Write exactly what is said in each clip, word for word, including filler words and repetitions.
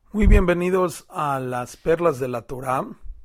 Muy bienvenidos a las perlas de la Torá.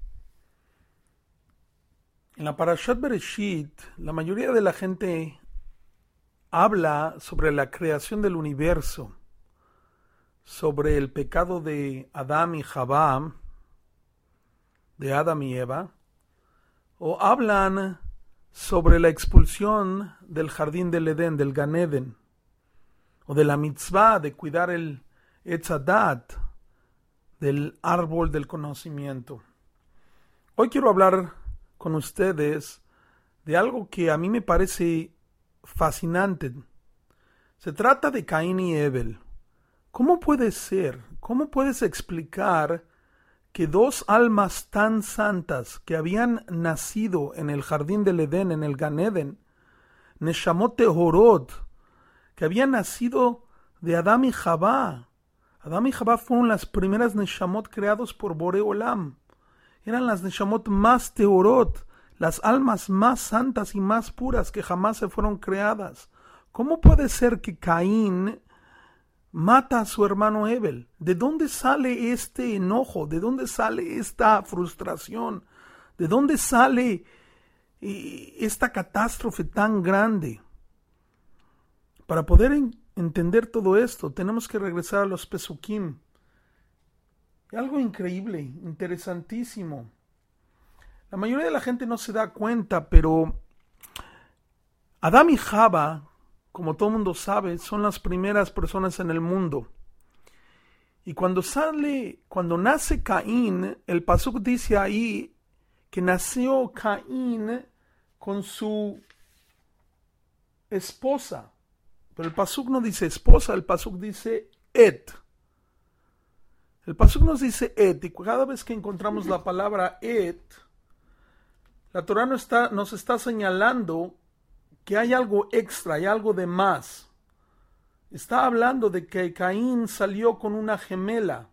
En la Parashat Bereshit, la mayoría de la gente habla sobre la creación del universo, sobre el pecado de Adán y Javá, de Adán y Eva, o hablan sobre la expulsión del jardín del Edén, del Gan Eden, o de la mitzvah de cuidar el Etz Hadat, del árbol del conocimiento. Hoy quiero hablar con ustedes de algo que a mí me parece fascinante. Se trata de Caín y Abel. ¿Cómo puede ser? ¿Cómo puedes explicar que dos almas tan santas que habían nacido en el jardín del Edén, en el Gan Eden, Neshamot Tehorot, que habían nacido de Adán y Javá? Adán y Javá fueron las primeras Neshamot creados por Boré Olam. Eran las Neshamot más Tehorot, las almas más santas y más puras que jamás se fueron creadas. ¿Cómo puede ser que Caín mata a su hermano Abel? ¿De dónde sale este enojo? ¿De dónde sale esta frustración? ¿De dónde sale eh, esta catástrofe tan grande? Para poder en- entender todo esto, tenemos que regresar a los Pesukim. Algo increíble, interesantísimo. La mayoría de la gente no se da cuenta, pero Adán y Java, como todo el mundo sabe, son las primeras personas en el mundo. Y cuando sale, cuando nace Caín, el pasuk dice ahí que nació Caín con su esposa. Pero el pasuk no dice esposa, el pasuk dice et. El pasuk nos dice et, y cada vez que encontramos la palabra et, la Torah nos está, nos está señalando que hay algo extra, hay algo de más. Está hablando de que Caín salió con una gemela.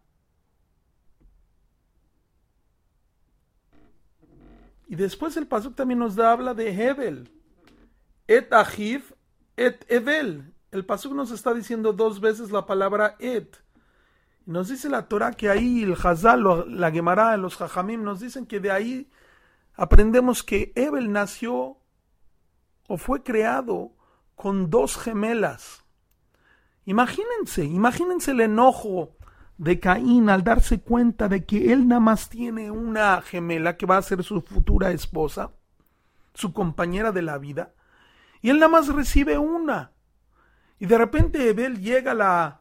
Y después el pasuk también nos da, habla de Hebel. Et ahiv, et Evel. El pasuk nos está diciendo dos veces la palabra et. Nos dice la Torah que ahí el Hazal, la Gemara, los Jajamim nos dicen que de ahí aprendemos que Abel nació o fue creado con dos gemelas. Imagínense, imagínense el enojo de Caín al darse cuenta de que él nada más tiene una gemela que va a ser su futura esposa, su compañera de la vida, y él nada más recibe una. Y de repente Abel llega a la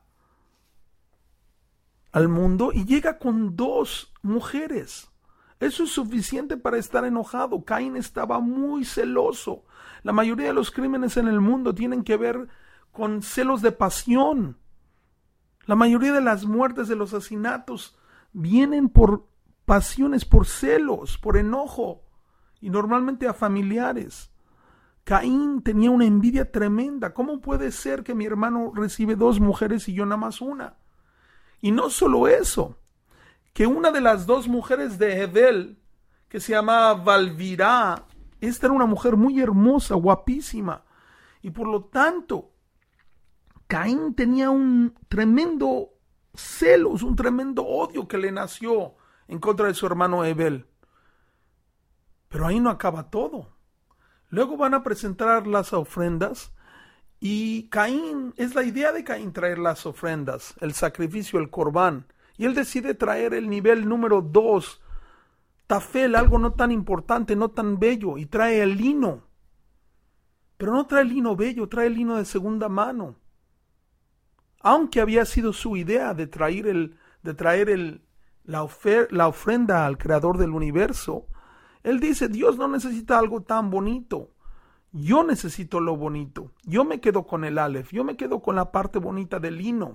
al mundo y llega con dos mujeres. Eso es suficiente para estar enojado. Caín estaba muy celoso. La mayoría de los crímenes en el mundo tienen que ver con celos de pasión. La mayoría de las muertes, de los asesinatos, vienen por pasiones, por celos, por enojo, y normalmente a familiares. Caín tenía una envidia tremenda. ¿Cómo puede ser que mi hermano recibe dos mujeres y yo nada más una? Y no solo eso, que una de las dos mujeres de Hebel, que se llamaba Valvirá, esta era una mujer muy hermosa, guapísima, y por lo tanto, Caín tenía un tremendo celos, un tremendo odio que le nació en contra de su hermano Hebel. Pero ahí no acaba todo. Luego van a presentar las ofrendas. Y Caín, es la idea de Caín traer las ofrendas, el sacrificio, el corbán. Y él decide traer el nivel número dos, tafel, algo no tan importante, no tan bello, y trae el lino. Pero no trae el lino bello, trae el lino de segunda mano. Aunque había sido su idea de traer, el, de traer el, la, ofer, la ofrenda al creador del universo, él dice, Dios no necesita algo tan bonito. Yo necesito lo bonito. Yo me quedo con el Aleph. Yo me quedo con la parte bonita del lino.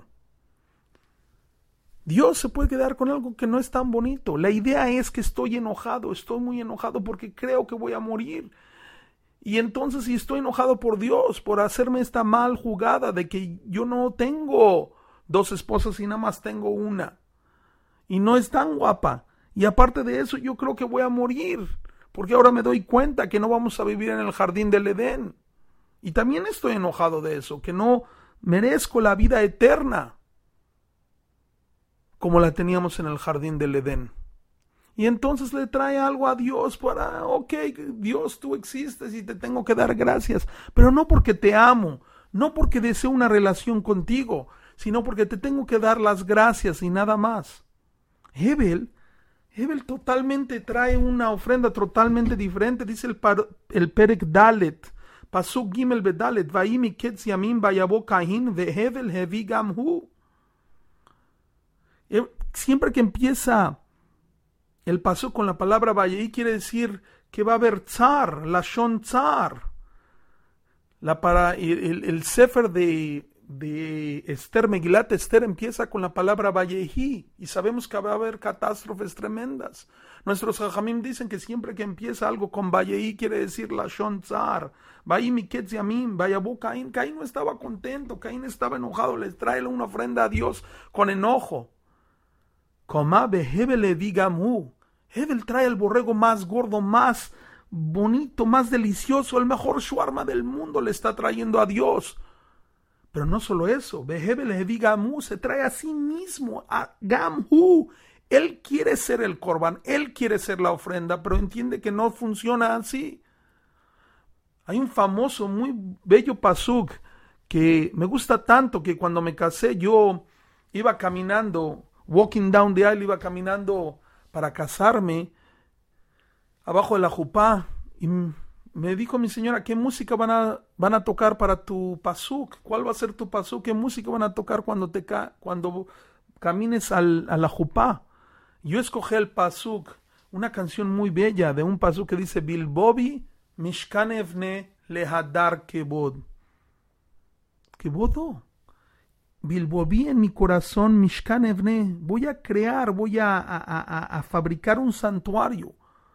Dios se puede quedar con algo que no es tan bonito. La idea es que estoy enojado. Estoy muy enojado porque creo que voy a morir. Y entonces si estoy enojado por Dios, por hacerme esta mal jugada de que yo no tengo dos esposas y nada más tengo una. Y no es tan guapa. Y aparte de eso, yo creo que voy a morir. Porque ahora me doy cuenta que no vamos a vivir en el jardín del Edén. Y también estoy enojado de eso, que no merezco la vida eterna. como la teníamos en el jardín del Edén. Y entonces le trae algo a Dios para, ok, Dios, tú existes y te tengo que dar gracias, pero no porque te amo, no porque deseo una relación contigo, sino porque te tengo que dar las gracias y nada más. Hebel, Hebel totalmente trae una ofrenda totalmente diferente, dice el, par, el Perek Dalet, Pasuk Gimel Bedalet, Vaimi Ketz Yamim Vayabo Kain Vehebel Hevi Gamhu. Siempre que empieza el paso con la palabra Vayei quiere decir que va a haber tzar, la shon tzar. La para, el, el, el sefer de, de Esther, Megilat Esther, empieza con la palabra Vayehi y sabemos que va a haber catástrofes tremendas. Nuestros hajamim dicen que siempre que empieza algo con Vayehi quiere decir la shon tzar. Vayim miketz yamim, vayabu Caín. Caín no estaba contento, Caín estaba enojado, les trae una ofrenda a Dios con enojo. Comá behebel levi gamhu. Hebel trae el borrego más gordo, más bonito, más delicioso, el mejor shawarma del mundo le está trayendo a Dios. Pero no solo eso, Behebel Hevi Gamhu se trae a sí mismo, a Gamhu. Él quiere ser el Corban, él quiere ser la ofrenda, pero entiende que no funciona así. Hay un famoso, muy bello pasuk que me gusta tanto que cuando me casé yo iba caminando, walking down the aisle, iba caminando para casarme, abajo de la jupá, y me dijo mi señora, ¿qué música van a, van a tocar para tu pasuk? ¿Cuál va a ser tu pasuk? ¿Qué música van a tocar cuando, te ca- cuando camines al, a la jupá? Yo escogí el pasuk, una canción muy bella, de un pasuk que dice, Bilbobi Mishkan Evne Lehadar Kebod. ¿Kebodo? Bilbobi en mi corazón, Mishkan Evne, voy a crear, voy a, a, a, a fabricar un santuario.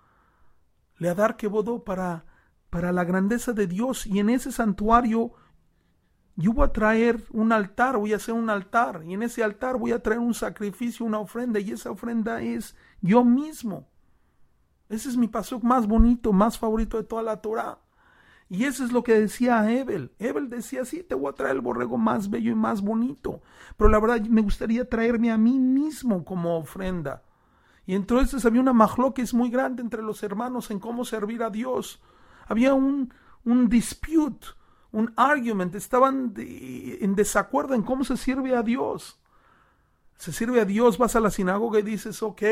Leadar Kebodo para, para la grandeza de Dios. Y en ese santuario yo voy a traer un altar, voy a hacer un altar. Y en ese altar voy a traer un sacrificio, una ofrenda. Y esa ofrenda es yo mismo. Ese es mi pasuk más bonito, más favorito de toda la Torah. Y eso es lo que decía Hebel. Hebel decía, sí, te voy a traer el borrego más bello y más bonito. Pero la verdad me gustaría traerme a mí mismo como ofrenda. Y entonces había una majloques muy grande entre los hermanos en cómo servir a Dios. Había un, un dispute, un argument. Estaban de, en desacuerdo en cómo se sirve a Dios. Se sirve a Dios, vas a la sinagoga y dices, ok,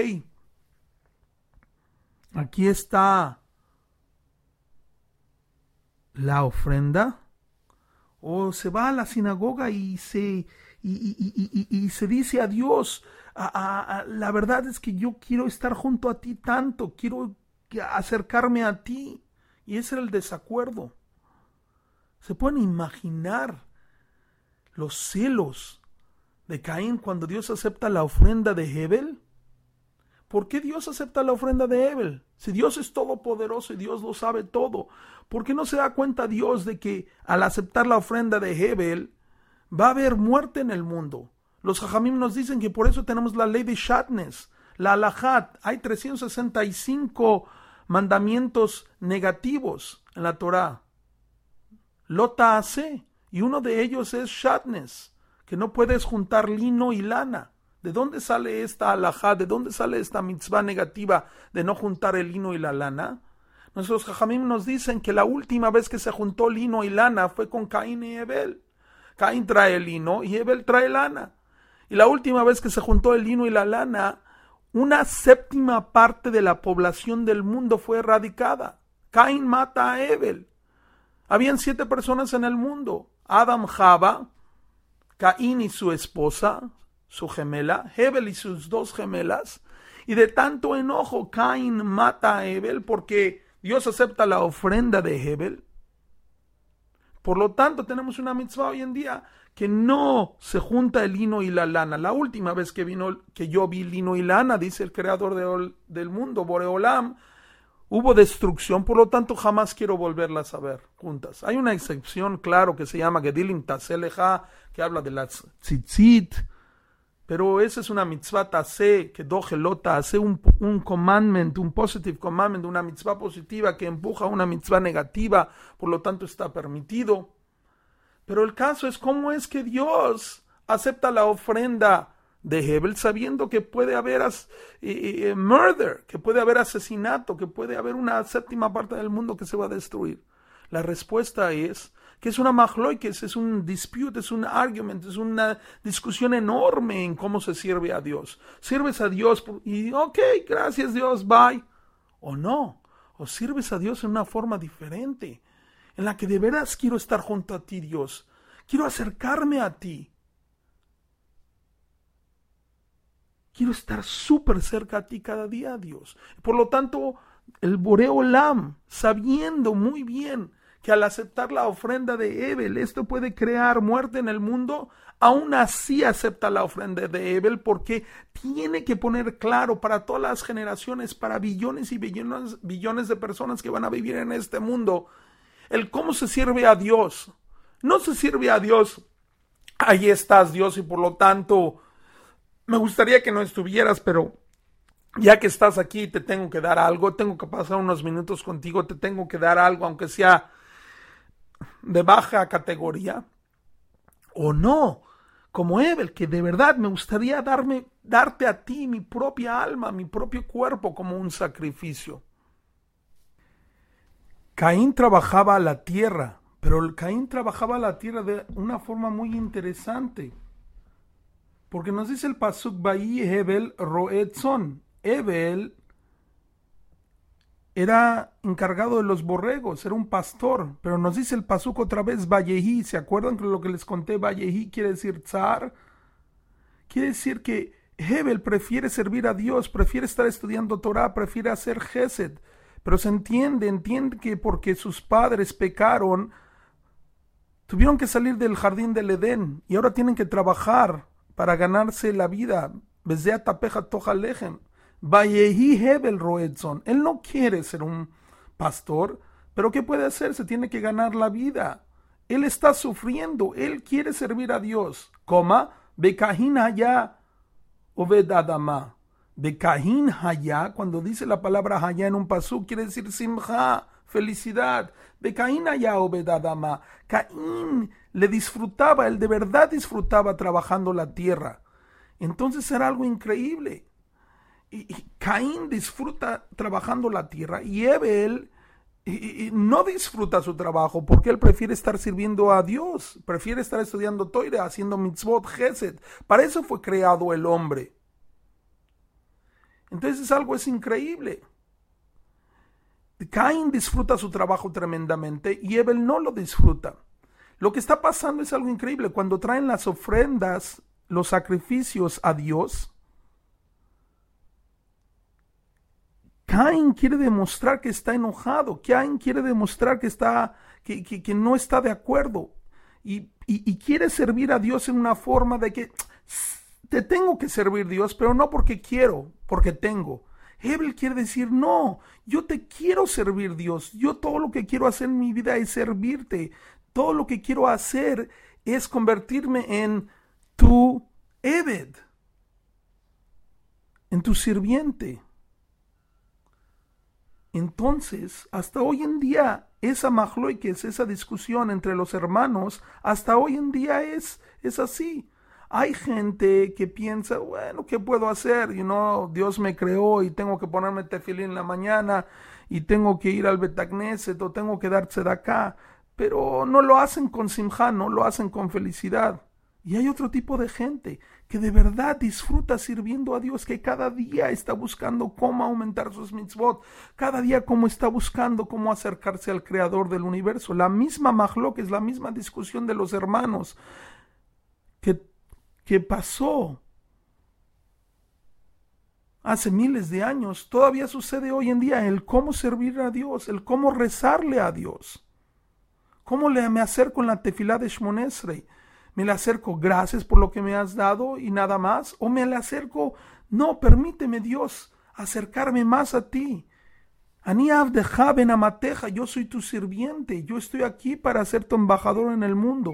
aquí está la ofrenda, o se va a la sinagoga y se, y, y, y, y, y se dice a Dios, a, a, a, la verdad es que yo quiero estar junto a ti tanto, quiero acercarme a ti, y ese era el desacuerdo. ¿Se pueden imaginar los celos de Caín cuando Dios acepta la ofrenda de Hebel? ¿Por qué Dios acepta la ofrenda de Hebel? Si Dios es todopoderoso y Dios lo sabe todo, ¿por qué no se da cuenta Dios de que al aceptar la ofrenda de Hebel va a haber muerte en el mundo? Los jajamim nos dicen que por eso tenemos la ley de Shatnes, la halajat. Hay trescientos sesenta y cinco mandamientos negativos en la Torah. Lota hace, y uno de ellos es Shatnes, que no puedes juntar lino y lana. ¿De dónde sale esta halajá? ¿De dónde sale esta mitzvah negativa de no juntar el lino y la lana? Nuestros jajamim nos dicen que la última vez que se juntó lino y lana fue con Caín y Hebel. Caín trae lino y Hebel trae lana. Y la última vez que se juntó el lino y la lana, una séptima parte de la población del mundo fue erradicada. Caín mata a Hebel. Habían siete personas en el mundo. Adam, Java, Caín y su esposa, su gemela, Hebel y sus dos gemelas, y de tanto enojo Caín mata a Hebel porque Dios acepta la ofrenda de Hebel. Por lo tanto tenemos una mitzvah hoy en día que no se junta el lino y la lana. La última vez que vino, que yo vi lino y lana, dice el creador de, del mundo, Boreolam, hubo destrucción, por lo tanto jamás quiero volverlas a ver juntas. Hay una excepción, claro, que se llama Gedilim Taseleja, que habla de las tzitzit, pero esa es una mitzvah taseh, que dojelota, hace un, un commandment, un positive commandment, una mitzvah positiva que empuja a una mitzvah negativa, por lo tanto está permitido. Pero el caso es cómo es que Dios acepta la ofrenda de Hebel, sabiendo que puede haber as, eh, eh, murder, que puede haber asesinato, que puede haber una séptima parte del mundo que se va a destruir? La respuesta es que es una machloikes, es un dispute, es un argument, es una discusión enorme en cómo se sirve a Dios. Sirves a Dios y ok, gracias Dios, bye. O no, o sirves a Dios en una forma diferente, en la que de veras quiero estar junto a ti, Dios. Quiero acercarme a ti. Quiero estar súper cerca a ti cada día, Dios. Por lo tanto, el Boré Olam, sabiendo muy bien que al aceptar la ofrenda de Hebel, esto puede crear muerte en el mundo, aún así acepta la ofrenda de Hebel, porque tiene que poner claro para todas las generaciones, para billones y billones, billones de personas que van a vivir en este mundo, el cómo se sirve a Dios. No se sirve a Dios, ahí estás Dios, y por lo tanto me gustaría que no estuvieras, pero ya que estás aquí te tengo que dar algo, tengo que pasar unos minutos contigo, te tengo que dar algo, aunque sea de baja categoría. O no, como Hebel, que de verdad me gustaría darme, darte a ti mi propia alma, mi propio cuerpo como un sacrificio. Caín trabajaba la tierra, pero el Caín trabajaba la tierra de una forma muy interesante. Porque nos dice el pasuk, Vayi Hebel roed tzon. Hebel era encargado de los borregos, era un pastor, pero nos dice el pasuk otra vez, Vayehi. ¿Se acuerdan que lo que les conté? Vayehi quiere decir tzar. Quiere decir que Hebel prefiere servir a Dios, prefiere estar estudiando Torah, prefiere hacer Gesed. Pero se entiende, entiende que porque sus padres pecaron, tuvieron que salir del jardín del Edén y ahora tienen que trabajar para ganarse la vida. Bezea tapeja toja lejem. Vayehi Hebel roed tzon. Él no quiere ser un pastor, pero ¿qué puede hacer? Se tiene que ganar la vida. Él está sufriendo, él quiere servir a Dios. Coma, bekahin haya oved adama. Bekahin haya, cuando dice la palabra haya en un pasuk, quiere decir simcha, felicidad. Bekahin haya oved adama. Caín le disfrutaba, él de verdad disfrutaba trabajando la tierra. Entonces era algo increíble. Y, y Caín disfruta trabajando la tierra y Hebel y, y no disfruta su trabajo porque él prefiere estar sirviendo a Dios, prefiere estar estudiando Torah, haciendo mitzvot, gesed. Para eso fue creado el hombre. Entonces algo es increíble. Caín disfruta su trabajo tremendamente y Hebel no lo disfruta. Lo que está pasando es algo increíble. Cuando traen las ofrendas, los sacrificios a Dios, Caín quiere demostrar que está enojado. Caín quiere demostrar que, está, que, que, que no está de acuerdo. Y, y, y quiere servir a Dios en una forma de que te tengo que servir, Dios, pero no porque quiero, porque tengo. Hebel quiere decir, no, yo te quiero servir, Dios. Yo todo lo que quiero hacer en mi vida es servirte. Todo lo que quiero hacer es convertirme en tu Ebed, en tu sirviente. Entonces, hasta hoy en día, esa machloikes, esa discusión entre los hermanos, hasta hoy en día es, es así. Hay gente que piensa, bueno, ¿qué puedo hacer? You know, Dios me creó y tengo que ponerme tefilín en la mañana y tengo que ir al Betagneset o tengo que dar tzedakah, pero no lo hacen con simjá, no lo hacen con felicidad. Y hay otro tipo de gente que de verdad disfruta sirviendo a Dios, que cada día está buscando cómo aumentar sus mitzvot, cada día cómo está buscando cómo acercarse al creador del universo. La misma majlok es la misma discusión de los hermanos que, que pasó hace miles de años, todavía sucede hoy en día, el cómo servir a Dios, el cómo rezarle a Dios. ¿Cómo le, me acerco en la tefilá de Shmona Esrei? ¿Me le acerco gracias por lo que me has dado y nada más? ¿O me le acerco, no, permíteme Dios acercarme más a ti? Ani avdeja ben amateja, yo soy tu sirviente, yo estoy aquí para ser tu embajador en el mundo.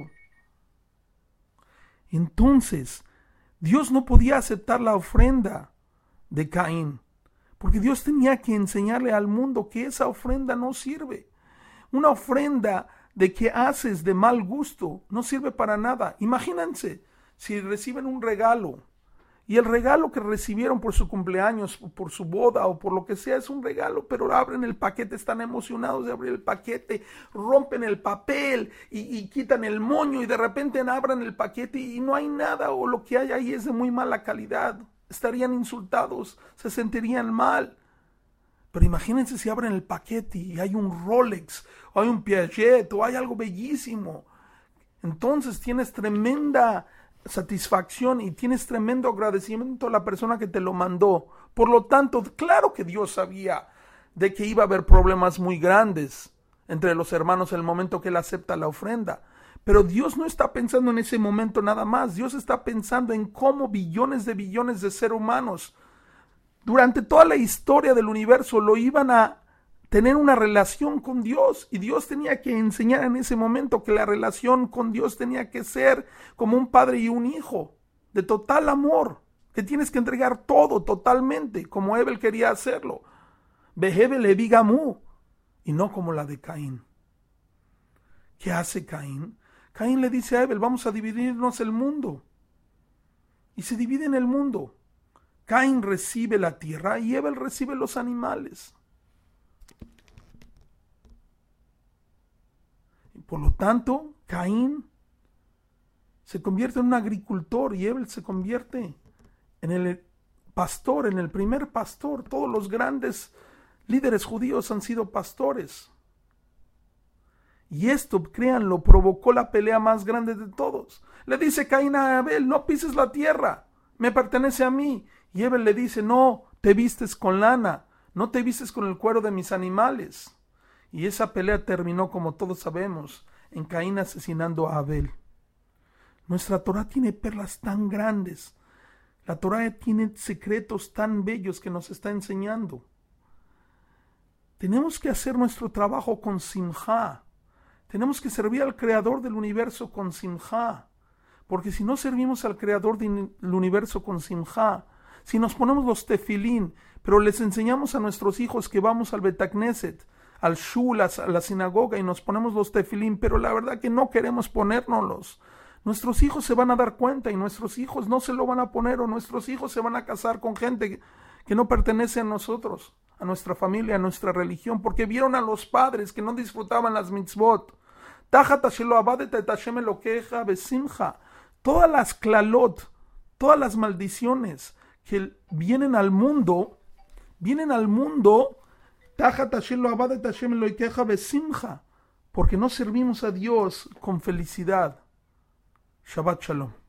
Entonces, Dios no podía aceptar la ofrenda de Caín, porque Dios tenía que enseñarle al mundo que esa ofrenda no sirve. Una ofrenda de que haces de mal gusto no sirve para nada. Imagínense si reciben un regalo Y el regalo que recibieron por su cumpleaños, por su boda o por lo que sea, es un regalo, pero abren el paquete, están emocionados de abrir el paquete, rompen el papel y, y quitan el moño y de repente abran el paquete y no hay nada o lo que hay ahí es de muy mala calidad. Estarían insultados, se sentirían mal. Pero imagínense si abren el paquete y hay un Rolex o hay un Piaget o hay algo bellísimo. Entonces tienes tremenda satisfacción y tienes tremendo agradecimiento a la persona que te lo mandó. Por lo tanto, claro que Dios sabía de que iba a haber problemas muy grandes entre los hermanos en el momento que él acepta la ofrenda. Pero Dios no está pensando en ese momento nada más. Dios está pensando en cómo billones de billones de seres humanos durante toda la historia del universo lo iban a tener una relación con Dios, y Dios tenía que enseñar en ese momento que la relación con Dios tenía que ser como un padre y un hijo, de total amor, que tienes que entregar todo totalmente, como Abel quería hacerlo. Behebe le bigamú, y no como la de Caín. ¿Qué hace Caín? Caín le dice a Abel, vamos a dividirnos el mundo. Y se divide en el mundo. Caín recibe la tierra y Abel recibe los animales. Por lo tanto, Caín se convierte en un agricultor y Abel se convierte en el pastor, en el primer pastor. Todos los grandes líderes judíos han sido pastores. Y esto, créanlo, provocó la pelea más grande de todos. Le dice Caín a Abel, no pises la tierra, me pertenece a mí. Y Abel le dice, no te vistes con lana, no te vistes con el cuero de mis animales. Y esa pelea terminó, como todos sabemos, en Caín asesinando a Abel. Nuestra Torah tiene perlas tan grandes. La Torah tiene secretos tan bellos que nos está enseñando. Tenemos que hacer nuestro trabajo con simjá. Tenemos que servir al Creador del universo con simjá. Porque si no servimos al Creador del universo con simjá, si nos ponemos los tefilín, pero les enseñamos a nuestros hijos que vamos al Betacneset, al shul, a la sinagoga, y nos ponemos los tefilín, pero la verdad que no queremos ponérnoslos, nuestros hijos se van a dar cuenta y nuestros hijos no se lo van a poner, o nuestros hijos se van a casar con gente que no pertenece a nosotros, a nuestra familia, a nuestra religión, porque vieron a los padres que no disfrutaban las mitzvot. Todas las klalot, todas las maldiciones que vienen al mundo, vienen al mundo porque no servimos a Dios con felicidad. Shabbat Shalom.